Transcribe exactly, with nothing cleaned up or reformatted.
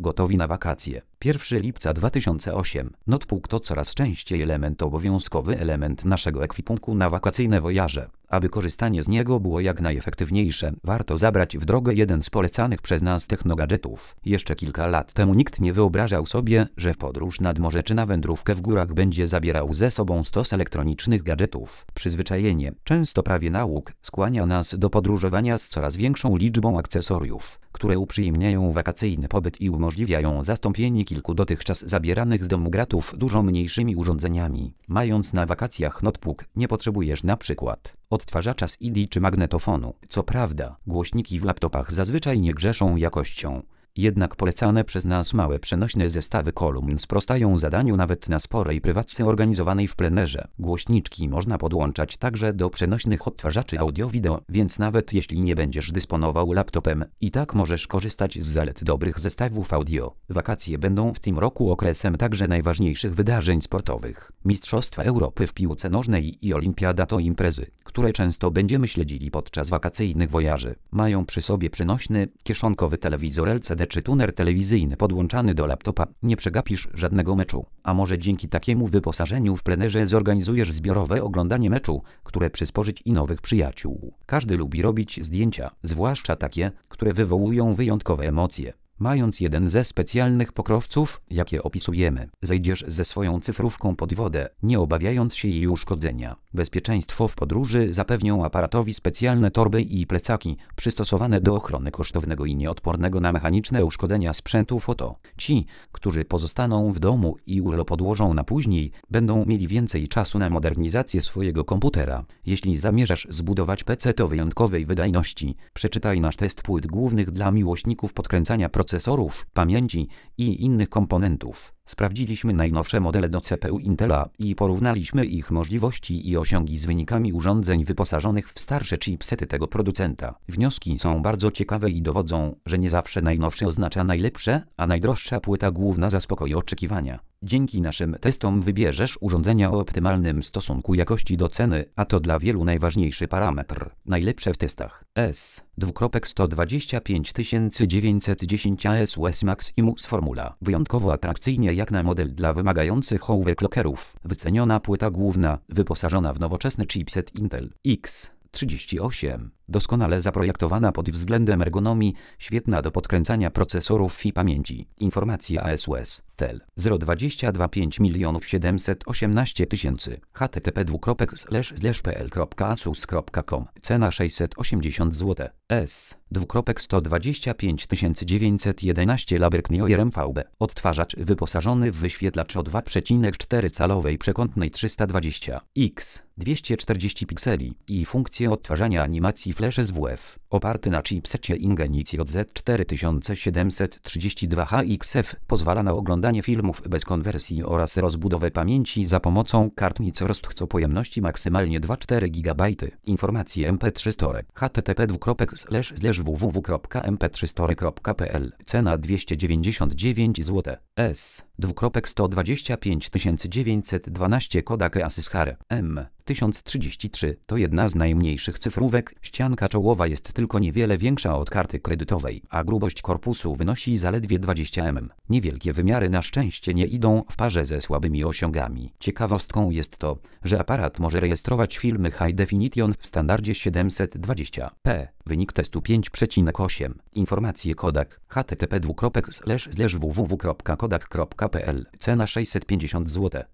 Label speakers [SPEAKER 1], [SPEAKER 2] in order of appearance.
[SPEAKER 1] Gotowi na wakacje. pierwszego lipca dwa tysiące ósmego. Notebook to coraz częściej element obowiązkowy element naszego ekwipunku na wakacyjne wojaże. Aby korzystanie z niego było jak najefektywniejsze, warto zabrać w drogę jeden z polecanych przez nas technogadżetów. Jeszcze kilka lat temu nikt nie wyobrażał sobie, że w podróż nad morze czy na wędrówkę w górach będzie zabierał ze sobą stos elektronicznych gadżetów. Przyzwyczajenie, często prawie nauk, skłania nas do podróżowania z coraz większą liczbą akcesoriów, które uprzyjemniają wakacyjny pobyt i umożliwiają zastąpienie kilku dotychczas zabieranych z domu gratów dużo mniejszymi urządzeniami. Mając na wakacjach notebook, nie potrzebujesz na przykład odtwarzacza C D czy magnetofonu. Co prawda, głośniki w laptopach zazwyczaj nie grzeszą jakością. Jednak polecane przez nas małe przenośne zestawy kolumn sprostają zadaniu nawet na sporej prywatce organizowanej w plenerze. Głośniczki można podłączać także do przenośnych odtwarzaczy audio-wideo, więc nawet jeśli nie będziesz dysponował laptopem, i tak możesz korzystać z zalet dobrych zestawów audio. Wakacje będą w tym roku okresem także najważniejszych wydarzeń sportowych. Mistrzostwa Europy w piłce nożnej i Olimpiada to imprezy, które często będziemy śledzili podczas wakacyjnych wojaży. Mają przy sobie przenośny, kieszonkowy telewizor L C D czy tuner telewizyjny podłączany do laptopa. Nie przegapisz żadnego meczu. A może dzięki takiemu wyposażeniu w plenerze zorganizujesz zbiorowe oglądanie meczu, które przysporzyć i nowych przyjaciół. Każdy lubi robić zdjęcia, zwłaszcza takie, które wywołują wyjątkowe emocje. Mając jeden ze specjalnych pokrowców, jakie opisujemy, zejdziesz ze swoją cyfrówką pod wodę, nie obawiając się jej uszkodzenia. Bezpieczeństwo w podróży zapewnią aparatowi specjalne torby i plecaki, przystosowane do ochrony kosztownego i nieodpornego na mechaniczne uszkodzenia sprzętu foto. Ci, którzy pozostaną w domu i urlop odłożą na później, będą mieli więcej czasu na modernizację swojego komputera. Jeśli zamierzasz zbudować P C o wyjątkowej wydajności, przeczytaj nasz test płyt głównych dla miłośników podkręcania procesorów, pamięci i innych komponentów. Sprawdziliśmy najnowsze modele do C P U Intela i porównaliśmy ich możliwości i osiągi z wynikami urządzeń wyposażonych w starsze chipsety tego producenta. Wnioski są bardzo ciekawe i dowodzą, że nie zawsze najnowsze oznacza najlepsze, a najdroższa płyta główna zaspokoi oczekiwania. Dzięki naszym testom wybierzesz urządzenia o optymalnym stosunku jakości do ceny, a to dla wielu najważniejszy parametr. Najlepsze w testach. S sto dwadzieścia pięć tysięcy dziewięćset dziesięć A S U S Maximus Formula. Wyjątkowo atrakcyjnie jak na model dla wymagających overclockerów. Wyceniona płyta główna, wyposażona w nowoczesny chipset Intel X trzydzieści osiem. Doskonale zaprojektowana pod względem ergonomii, świetna do podkręcania procesorów i pamięci. Informacja A S U S. Tel zero dwadzieścia dwa pięć milionów siedemset osiemnaście tysięcy. H T T P dwukropek slash slash p l kropka asus kropka com. Cena sześćset osiemdziesiąt złotych. S dwukropek sto dwadzieścia pięć tysięcy dziewięćset jedenaście Laberknioer M V B. Odtwarzacz wyposażony w wyświetlacz o dwa przecinek cztery calowej przekątnej trzysta dwadzieścia x dwieście czterdzieści pikseli i funkcję odtwarzania animacji Flash S W F. Oparty na chipsecie Ingenix J Z cztery tysiące siedemset trzydzieści dwa H X F pozwala na oglądanie filmów bez konwersji oraz rozbudowę pamięci za pomocą kart microST o pojemności maksymalnie dwa przecinek cztery gigabajta. Informacje M P trzy Store. H T T P dwukropek slash slash w w w kropka m p trzy store kropka p l. Cena dwieście dziewięćdziesiąt dziewięć złotych. S dwukropek sto dwadzieścia pięć tysięcy dziewięćset dwanaście Kodak Asus-Hare M tysiąc trzydzieści trzy to jedna z najmniejszych cyfrówek. Ścianka czołowa jest tylko niewiele większa od karty kredytowej, a grubość korpusu wynosi zaledwie dwadzieścia milimetrów. Niewielkie wymiary na szczęście nie idą w parze ze słabymi osiągami. Ciekawostką jest to, że aparat może rejestrować filmy High Definition w standardzie siedemset dwadzieścia p. Wynik testu pięć przecinek osiem. Informacje Kodak. H T T P dwukropek slash slash w w w kropka kodak kropka p l. Cena sześćset pięćdziesiąt złotych.